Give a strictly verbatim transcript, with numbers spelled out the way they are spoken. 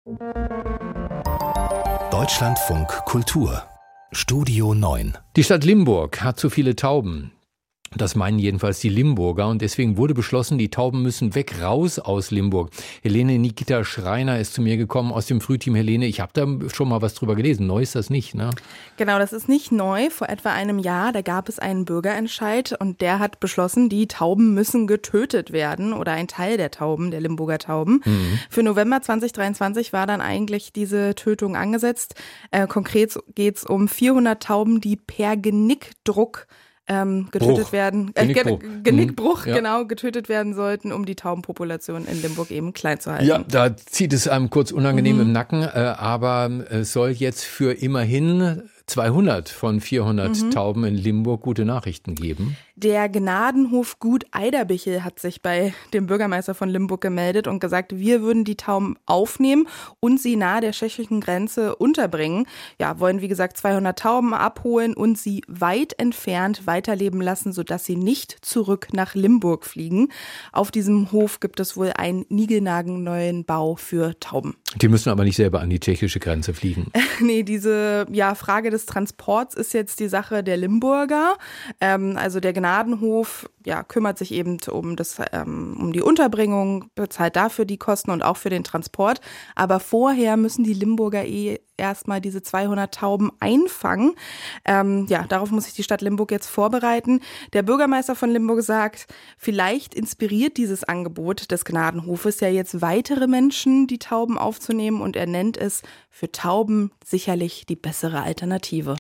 Deutschlandfunk Kultur Studio neun. Die Stadt Limburg hat zu viele Tauben. Das meinen jedenfalls die Limburger und deswegen wurde beschlossen, die Tauben müssen weg, raus aus Limburg. Helene Nikita Schreiner ist zu mir gekommen aus dem Frühteam. Helene, ich habe da schon mal was drüber gelesen. Neu ist das nicht, ne? Genau, das ist nicht neu. Vor etwa einem Jahr, da gab es einen Bürgerentscheid und der hat beschlossen, die Tauben müssen getötet werden oder ein Teil der Tauben, der Limburger Tauben. Mhm. Für November zwanzig dreiundzwanzig war dann eigentlich diese Tötung angesetzt. Äh, konkret geht es um vierhundert Tauben, die per Genickdruck Ähm, getötet Bruch. werden, äh, Genickbruch, Genickbruch mhm. ja. genau, getötet werden sollten, um die Taubenpopulation in Limburg eben klein zu halten. Ja, da zieht es einem kurz unangenehm mhm. im Nacken, äh, aber es soll jetzt für immerhin zweihundert von vierhundert mhm. Tauben in Limburg gute Nachrichten geben. Der Gnadenhof Gut Eiderbichel hat sich bei dem Bürgermeister von Limburg gemeldet und gesagt, wir würden die Tauben aufnehmen und sie nahe der tschechischen Grenze unterbringen. Ja, wollen wie gesagt zweihundert Tauben abholen und sie weit entfernt weiterleben lassen, sodass sie nicht zurück nach Limburg fliegen. Auf diesem Hof gibt es wohl einen niegelnagelneuen Bau für Tauben. Die müssen aber nicht selber an die tschechische Grenze fliegen. Nee, diese ja, Frage des Transports ist jetzt die Sache der Limburger. Ähm, also der Gnadenhof ja, kümmert sich eben um, das, ähm, um die Unterbringung, bezahlt dafür die Kosten und auch für den Transport. Aber vorher müssen die Limburger eh erstmal diese zweihundert Tauben einfangen. Ähm, ja, darauf muss sich die Stadt Limburg jetzt vorbereiten. Der Bürgermeister von Limburg sagt, vielleicht inspiriert dieses Angebot des Gnadenhofes ja jetzt weitere Menschen, die Tauben aufzunehmen, und er nennt es für Tauben sicherlich die bessere Alternative.